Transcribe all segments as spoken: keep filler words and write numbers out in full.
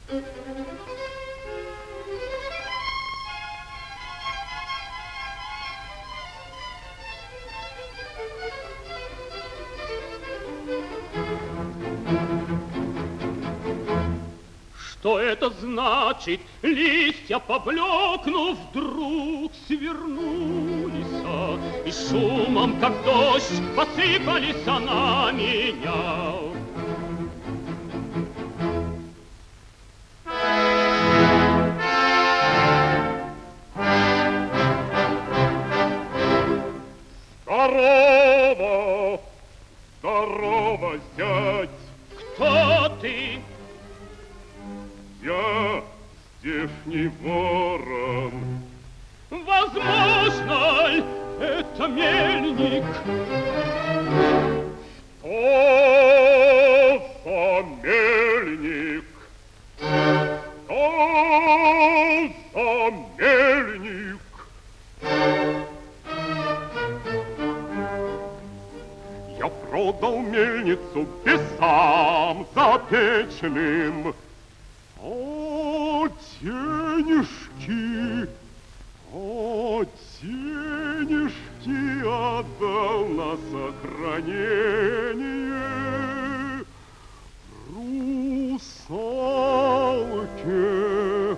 Что это значит? Листья, поблекнув, вдруг свернулись, и шумом, как дождь, посыпались на меня. Здорово! Здорово, зять! Кто ты? Я здешний ворон. Возможно ли это мельник? Что за мельник? Что за мельник? Я продал мельницу бесам запеченным. О, денежки, о, денежки отдал на сохранение русалке,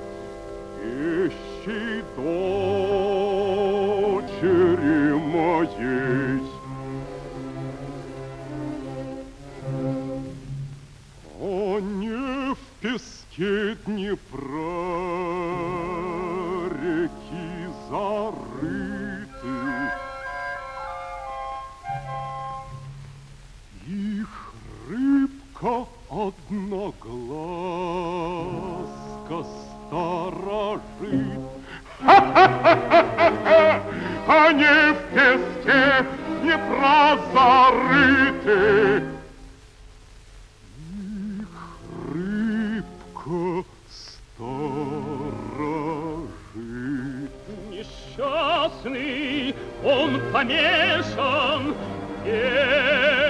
вещей дочери моей. О, не в песке Днепра реки зарыты, их рыбка одноглазка сторожит. Они в песке Днепра зарыты, сторожит. Несчастный, он помешан,